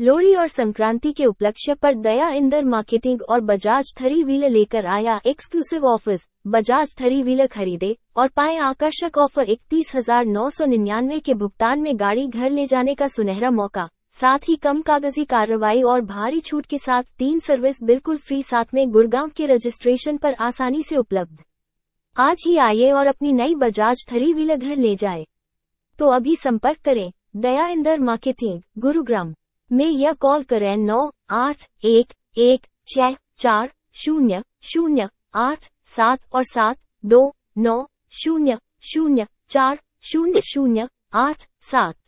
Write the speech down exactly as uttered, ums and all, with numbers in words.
लोहड़ी और संक्रांति के उपलक्ष्य पर दया इंदर मार्केटिंग और बजाज थ्री व्हीलर लेकर आया exclusive offers. Bajaj three wheeler खरीदे और पाएं आकर्षक ऑफर। इकतीस हजार नौ सौ निन्यानवे के भुगतान में गाड़ी घर ले जाने का सुनहरा मौका, साथ ही कम कागजी कार्रवाई और भारी छूट के साथ तीन सर्विस बिल्कुल फ्री, साथ में गुड़गांव के रजिस्ट्रेशन पर आसानी से उपलब्ध। आज ही आइए और अपनी नई बजाज थ्री व्हीलर घर ले जाए। तो अभी संपर्क करें दया इंदर मार्केटिंग, गुरुग्राम में या कॉल करें नौ आठ एक एक छह चार शून्य शून्य आठ सात और सात दो नौ शून्य शून्य चार शून्य शून्य आठ सात।